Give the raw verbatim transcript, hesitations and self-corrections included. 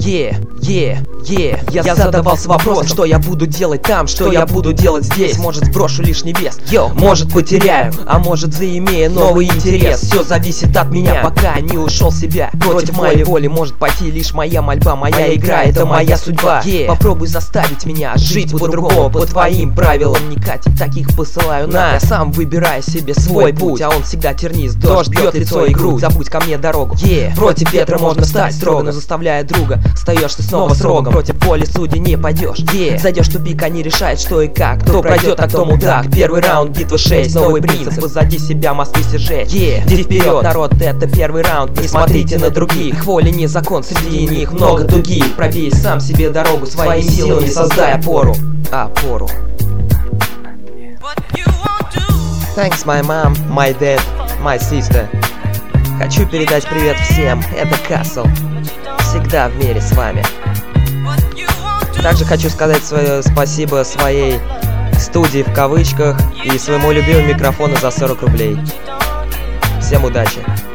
Yeah, yeah, yeah. Я, я задавался вопросом, что я буду делать там, что я буду делать здесь. Может, сброшу лишний вес, йо, может, потеряю, а может, заимею новый интерес. Все зависит от меня, пока не ушел в себя. Против моей воли может пойти лишь моя мольба. Моя игра — это моя судьба. Yeah. Попробуй заставить меня жить по-другому, по твоим правилам. Не катить, таких посылаю на. Я сам выбираю себе свой путь, а он всегда тернист. Дождь бьет лицо и грудь, забудь ко мне дорогу. Yeah. Против ветра можно стать строго, но заставляя друга, встаешь ты снова с рогом. Против воли судьи не пойдешь. Yeah. Зайдешь в тупик, они решают, что и как. Кто пройдет, а кто мудак. Первый раунд, битва шесть. Новый принцип, позади себя мосты все жечь. Yeah. Иди вперед, народ, это первый раунд. Не смотрите на других, воля не закон, среди них много дуги. Пробей сам себе дорогу, своими силами создай опору. Опору. Thanks my mom, my dad, my sister. Хочу передать привет всем, это Castle. Всегда в мире с вами. Также хочу сказать свое спасибо своей студии в кавычках и своему любимому микрофону за сорок рублей. Всем удачи!